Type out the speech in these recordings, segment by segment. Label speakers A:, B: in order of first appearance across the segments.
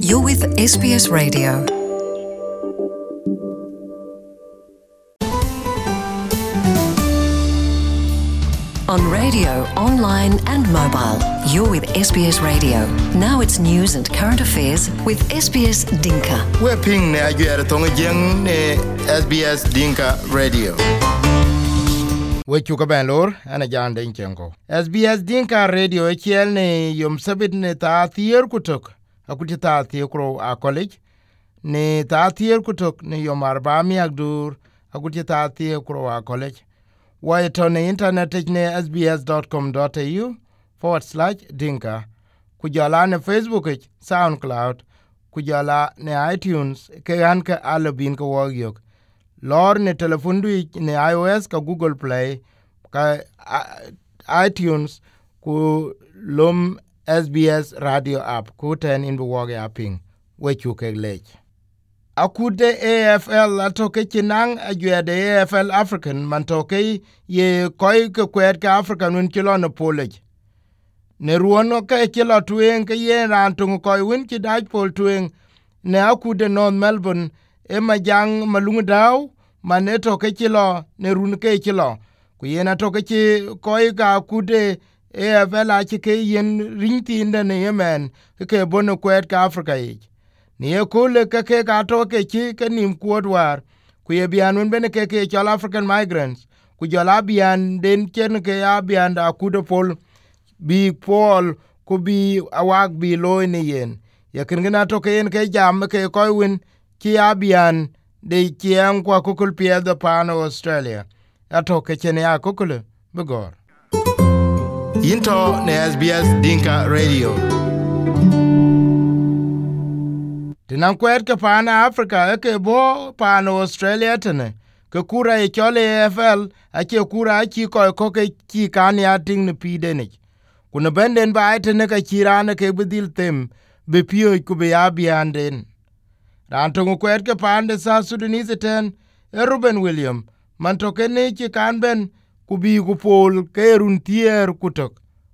A: You're with SBS Radio. On radio, online and mobile, you're with SBS Radio. Now it's news and current affairs with SBS Dinka.
B: We're ping ne ajuere tonga jeng ne SBS Dinka Radio. We chuka ben lor ana jan den chenko. SBS Dinka Radio echiel ne yom sabit ne ta thier kutok. Akuti ta thier kro a college. Ne ta thier kutok ne yom arbami agdur. Akuti ta thier kro a college. Wait on the internet ne sbs.com.au/dinka. Kujala ne Facebook SoundCloud. Kujala ne iTunes ke anka alobin ka wogyok. Lor ne telefundu ne iOS ka Google Play ka iTunes ku lum SBS Radio app ku ten in buwage apping wechu ke lech. Akude AFL atoke chinang ajuade AFL African mantoke ye koi ke kwet ka African win kilo na polej. Ne ruono ke kilo tueng ke ye rantung koi win ki daj pol tueng ne akude North Melbourne e majang malungu daw mane toke kilo ne run ke kilo. Kuye na toke chi koi ka akude AFL achi ke yen ringti inda ne yemen ke bono kwet ka Africa ye. Ni ekole ke gato ke chi ke nim kuodwar ku ye bian wen bene ke chol African migrants ku jola bian den chen ke ya bian da kudo pol bi pol ku bi awak bi loy ne yen ye ken gna to ke yen ke jam ke ko win ki ya bian de kien kwa kukul pie the pan Australia ato ke chen ya kukul begor into ne SBS Dinka Radio. Tinan kwet ke pana Africa ke bo pana Australia tene ke kura e chole AFL ake kura aki ko ke ki kan ya ting ne pide ne kuna benden ba tene ka kirane ke bedil tem be pio ku be abianden ran to kwet ke pande sa Sudanese ten Ruben William man to ke ne ki kan ben ku bi ku pol ke run tier kutok.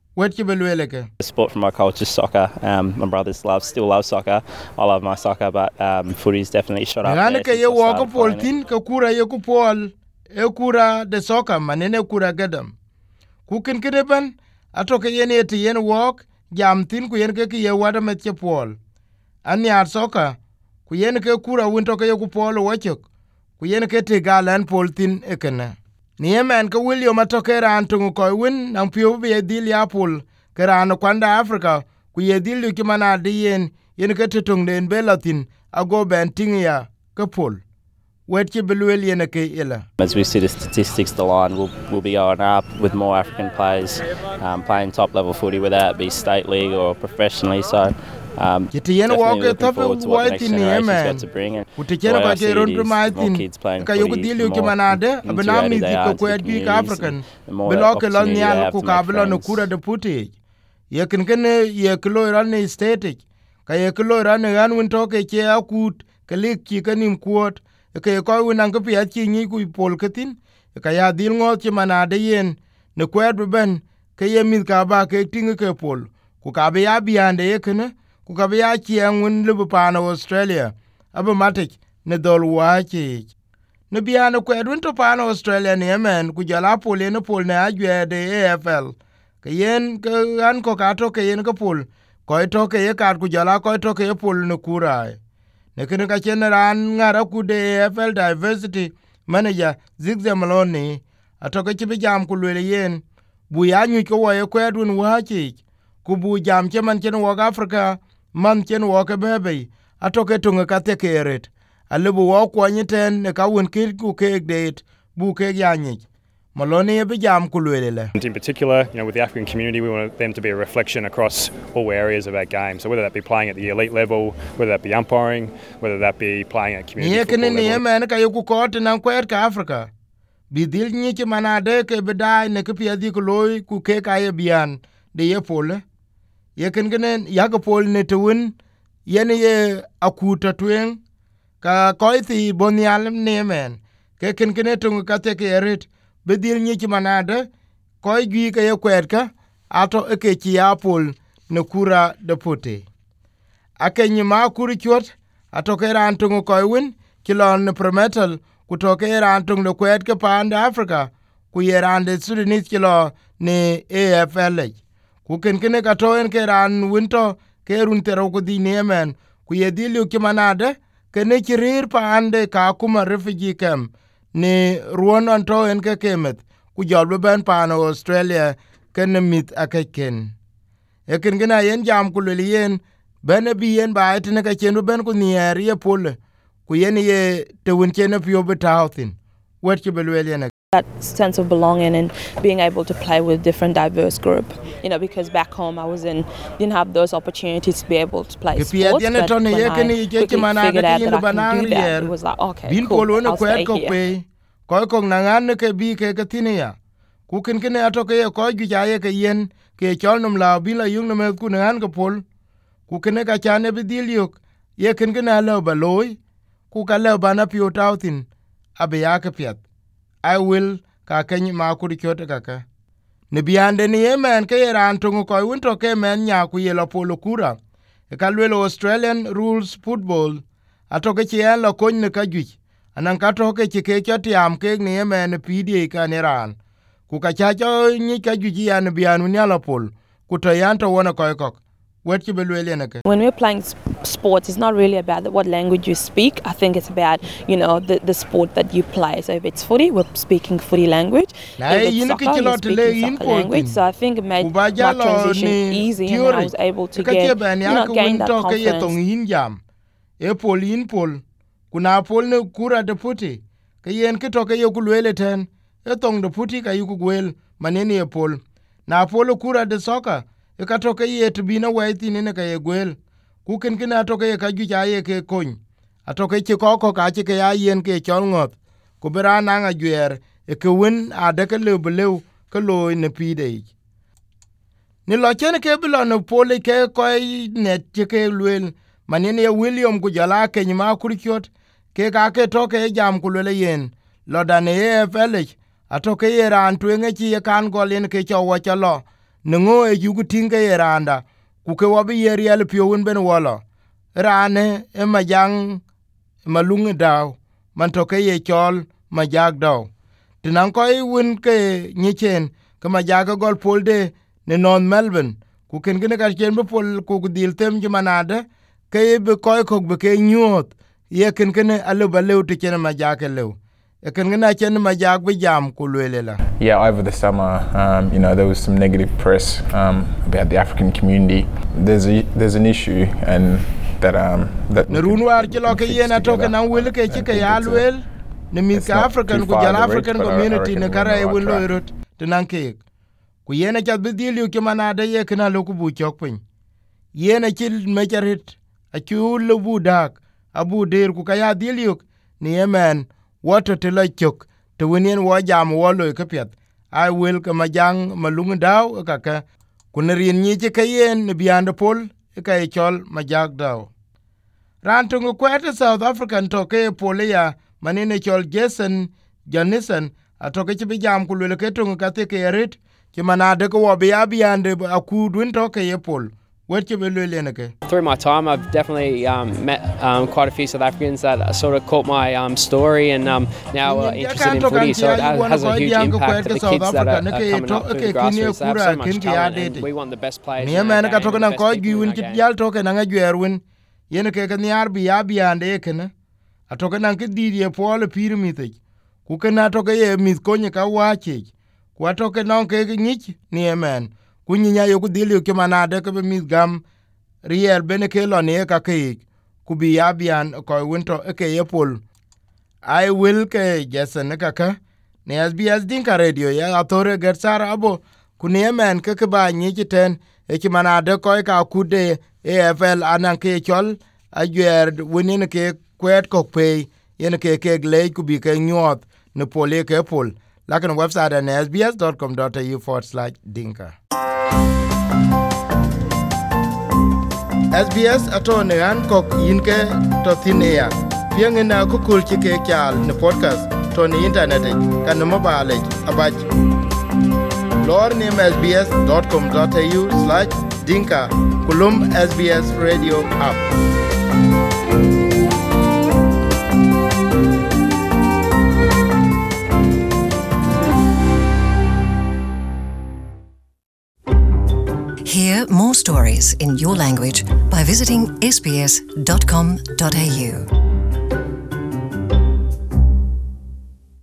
C: The sport from my culture is soccer. My brothers still love soccer. I love my soccer, but footy's definitely shot up there.
B: Ke ye walk pol tin ke kura ye ku pol e kura de soccer manene kura gadam. Ku kin kideban atoke yene te yen walk jam tin ku yen ke ye wada met che pol. An yar soccer ku yen ke kura winto ke ye ku pol wachok. Ku yen ke te galan pol tin ekena. Ni yemen ke William atoke ran tungu koi win nang piyo bi edil ya pul ke ran kwanda Africa ku yedil yu kimana diyen yen ke tutung den belatin ago ben tingia ke pul. Wetche beluel yen ke ila.
C: As we see the statistics, the line will be going up with more African players playing top level footy, whether it be state league or professionally. So
B: Kitiyen walk tough white in Yemen. Kutichena ka ke ron promaitin ka yoku dilu ki manade abanami diko kwet bi African beloke lon nyal ku kablo no kura de puti ye ken ye klo ran ne state ka ye klo ran gan win to ke che akut ke lik ki kanim kuot ke ko win an ko pi achi ni ku pol ketin ka ya dil ngot ki manade yen ne kwet ben ke ye mit ka ba ke tinga ke pol ku ka be ya biande ye ken ku ka be ya chien win lu pa na Australia aba matic ne dol wachi ne biano ko edwin to pan Australia ne men ku jala pol ne pol ne ajwe de AFL ke yen ke an ko ka to ke yen ko pol ko to ke ye kar ku jala ko to ke pol ne kurai ne ken ka chen ran ngara ku de AFL diversity manager Zigze Maloney atoke chi jam ku le yen bu ya nyu ko wo ko edwin wachi ku bu jam che man chen wo Africa man chen wo ke bebe atoke tunga kate keret alibu wo kwanyiten ne kawun kir ku kek det bu kek yanyi Maloney be jam kulwele.
D: In particular, with the African community, we want them to be a reflection across all areas of our game. So whether that be playing at the elite level, whether that be umpiring, whether that be playing at community football level.
B: Ni yemen ka yoku kot nan kwet ka Africa. Bi dil ni ki manade ke bedai ne ke piadi ku loy ku kek aye bian de ye pole. Ye ken genen ya ko pol ne tuun yen ye akuta twen ka koiti bonial ne men ke ken tung ka te ke eret bedil ni ki manade koi gi ke ye kwet ka ato ke ki apol ne kura de pote akenyi ma kuri chwot atoke ran tungu koy win kilon prometal kutoke ran tung de kwet ke pande Africa ku yerande Sudanese kilo ni AFL ku kenkene katoen ke ran winto ke run tero ku di nemen ku yedilio kimanade kene chirir pande ka kuma refugee camp ni ruonon to en ke kemet ku jolbe ben pano Australia kene mit akeken ekin gina yen jam ku yen bene bi yen ba etine ka chenu ben ku nier ye pole ku yen ye te win chene pio betawthin wet ke belwele
E: that sense of belonging and being able to play with different diverse group, because back home I didn't have those opportunities to be able to play sports, but when I quickly figured out that I can do that, it was like, okay, cool, I'll stay here.
B: Koi kong nangan ke bi ke tinia ku ken ken atoke ye ko ju jaye ke yen ke cholnum la bila yung no ku nangan ke pol ku ken ka chane bi dilyuk ye ken ken alo baloy ku ka le bana pio tautin abe ya ke piat I will ka ken ma ku ri chote kaka ne biande ni yemen ke ran tungu ko winto ke men nya ku ye lo polo kura e ka lwelo Australian rules football atoke chi en lo kon ne ka ju anan ka toke chike choti am ke ni yemen pidi ka ne ran ku ka chacho ni ka ju ji an bianu ni ala pol ku to yanto wona ko ko wet ki belwele ne ke.
E: When we're playing sports, it's not really about what language you speak. I think it's about, the sport that you play. So if it's footy, we're speaking footy language. If it's soccer, we're speaking soccer language. So I think it made my transition easy and I was able to gain that confidence.
B: E pol in pol, kuna pol ne kura de puti, ke yen ke toke yo kulwele ten, e tong de puti ka yuku gwel, maneni e pol. Na polo kura de soccer, e ka toke ye to bina waiti nene ka ye gwel. Kuken kina toke ye ka juja ye ke kony. Atoke che koko ka che ke ya yen ke cholngot. Kubera nanga juer, e ke win a deke lew ke loy ne pide. Ni lo chene ke bilo no pole ke koi net che ke lwel, manene ya William kujala ke nyima kurichot, ke ka ke toke ye jam kulwele yen. Lodane ye felech, atoke ye ran tuenge chi ye kan golin ke cho wacha lo. Nengo e yugu tinga ye randa, kuke wabi ye riel pio win ben wala. Rane e majang malungi daw, man toke ye chol majag daw. Tinang koi win ke nyichen, ke majaga gol polde ne North Melbourne, kuken gine ka chen be pol kukudil tem jumanade, ke ye be koi kuk be ke nyuot, ye ken kene aluba lew te chene majake lew. Yeah,
F: over the summer, there was some negative press about the African community. There's an issue, and that
B: African community ne kara win loirot tenanke. Ku yena chat bidilio kemanade ye kana lokubu chokpin. Yena chil mecharit a chul budak abu der ku kaya diliok ni yemen. Water te la chok te winien wa jam wo lo ke pet I will ke majang malung daw ka ka kunerin ni che kayen ne biande pol ka e chol majag daw ran tungu kwete South African to ke polia manine chol Jason Janison atoke che jam ku le ke tungu ka te ke rit ke manade ko wo biande akudun to ke pol.
G: Through my time, I've definitely met quite a few South Africans that sort of caught my story and now are interested in footy. So it has a huge impact to the kids that are coming up through the grassroots. They have so much talent and we want the best players in the game and the best people in the game. Kunyinya yoku dilio ke manade ke be gam riel bene ke lo ne ka ke ku bi abian ko winto ke yepol I will ke Jason ka ka ne SBS Dinka Radio ya atore gersar abo kunie men ke ba nyi ten e ke manade ko ka kude AFL anan ke chol ajer winin ke kwet ko pe yen ke gle ku bi ke nyot ne pole ke pol lakin website an sbs.com.au/dinka SBS atone an kok yinke to thinia piengina kukul chike kyal ne podcast to ni internet kan mobile abaj lor ni sbs.com.au/dinka
B: Kulum SBS Radio app.
A: Hear more stories in your language by visiting sbs.com.au.